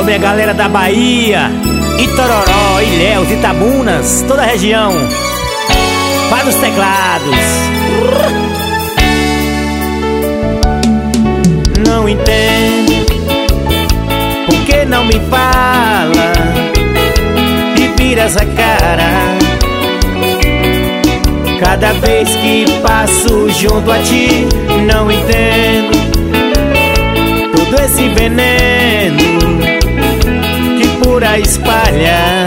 minha galera da Bahia, Itororó, Ilhéus, Itabunas, toda a região. Para os teclados. Não entendo por que não me fala e vira essa cara. Cada vez que passo junto a ti, não entendo todo esse veneno que por aí espalha.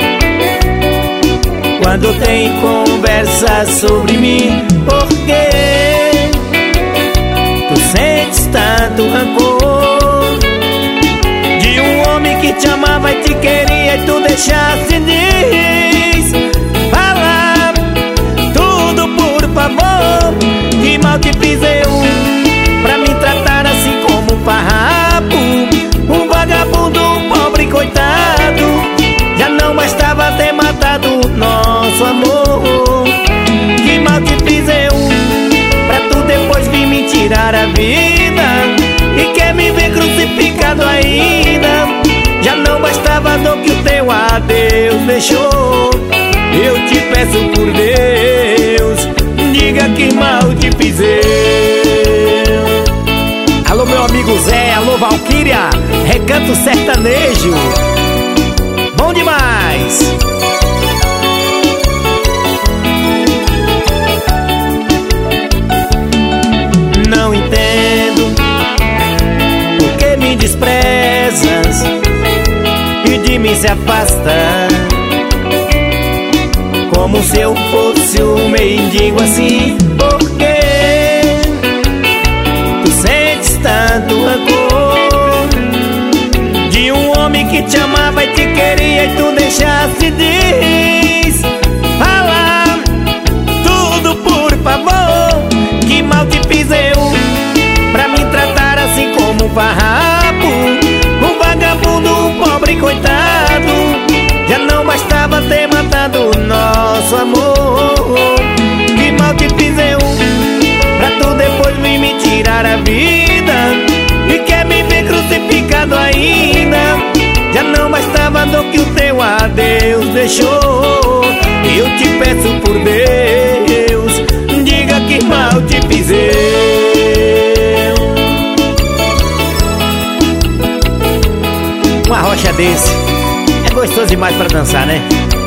Quando tem conversa sobre mim, por quê? Tu sentes tanto rancor de um homem que te amava e te queria e tu deixaste de falar tudo, por favor. Que mal te fiz eu pra me tratar assim como um farrapo, um vagabundo, um pobre coitado. Já não bastava ter matado nosso amor. Que mal te fiz eu pra tu depois vir me tirar a vida e quer me ver crucificado ainda. Já não bastava dor que o teu adeus deixou. Eu te peço por Deus, diga que mal te fiz eu. Alô meu amigo Zé, alô Valquíria, Recanto Sertanejo. Bom demais! Não entendo por que me desprezas e de mim se afasta, como se eu fosse um mendigo assim. Por que tu sentes tanto rancor de um homem que te amava e te queria e tu deixaste de falar tudo, por favor. Que mal te fiz eu pra me tratar assim como um farrapo, um vagabundo, um pobre coitado. Já não bastava ter matado nosso amor. Que mal te fiz eu pra tu depois vir me tirar a vida e quer me ver crucificado ainda. Já não bastava a dor que o teu adeus deixou. Eu te peço por Deus, diga que mal te fiz eu. Uma rocha desse é gostoso demais pra dançar, né?